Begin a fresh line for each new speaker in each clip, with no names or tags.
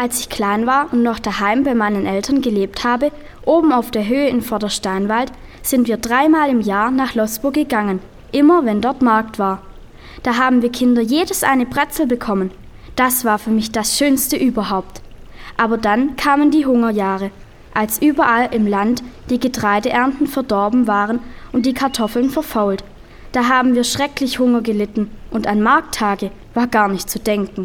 Als ich klein war und noch daheim bei meinen Eltern gelebt habe, oben auf der Höhe in Vordersteinwald, sind wir 3-mal im Jahr nach Losburg gegangen, immer wenn dort Markt war. Da haben wir Kinder jedes eine Brezel bekommen. Das war für mich das Schönste überhaupt. Aber dann kamen die Hungerjahre, als überall im Land die Getreideernten verdorben waren und die Kartoffeln verfault. Da haben wir schrecklich Hunger gelitten und an Markttage war gar nicht zu denken.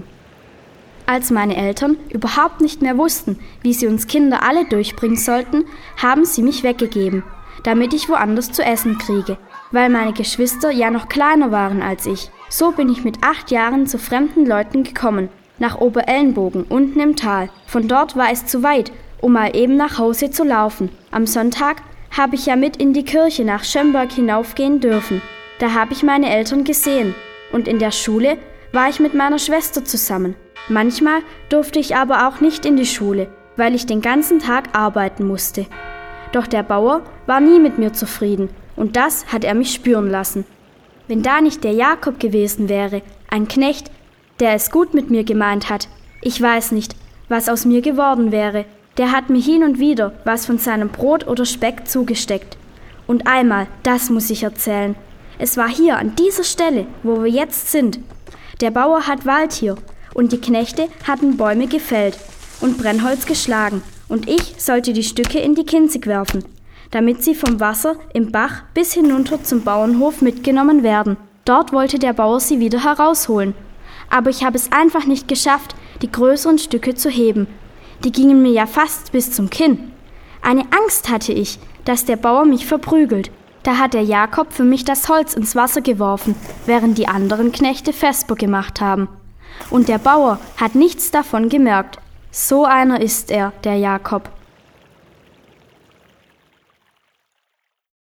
Als meine Eltern überhaupt nicht mehr wussten, wie sie uns Kinder alle durchbringen sollten, haben sie mich weggegeben, damit ich woanders zu essen kriege, weil meine Geschwister ja noch kleiner waren als ich. So bin ich mit 8 Jahren zu fremden Leuten gekommen, nach Oberellenbogen, unten im Tal. Von dort war es zu weit, um mal eben nach Hause zu laufen. Am Sonntag habe ich ja mit in die Kirche nach Schönberg hinaufgehen dürfen. Da habe ich meine Eltern gesehen. Und in der Schule war ich mit meiner Schwester zusammen. Manchmal durfte ich aber auch nicht in die Schule, weil ich den ganzen Tag arbeiten musste. Doch der Bauer war nie mit mir zufrieden und das hat er mich spüren lassen. Wenn da nicht der Jakob gewesen wäre, ein Knecht, der es gut mit mir gemeint hat, ich weiß nicht, was aus mir geworden wäre. Der hat mir hin und wieder was von seinem Brot oder Speck zugesteckt. Und einmal, das muss ich erzählen. Es war hier an dieser Stelle, wo wir jetzt sind. Der Bauer hat Wald hier und die Knechte hatten Bäume gefällt und Brennholz geschlagen und ich sollte die Stücke in die Kinzig werfen, damit sie vom Wasser im Bach bis hinunter zum Bauernhof mitgenommen werden. Dort wollte der Bauer sie wieder herausholen. Aber ich habe es einfach nicht geschafft, die größeren Stücke zu heben. Die gingen mir ja fast bis zum Kinn. Eine Angst hatte ich, dass der Bauer mich verprügelt. Da hat der Jakob für mich das Holz ins Wasser geworfen, während die anderen Knechte Vesper gemacht haben. Und der Bauer hat nichts davon gemerkt. So einer ist er, der Jakob.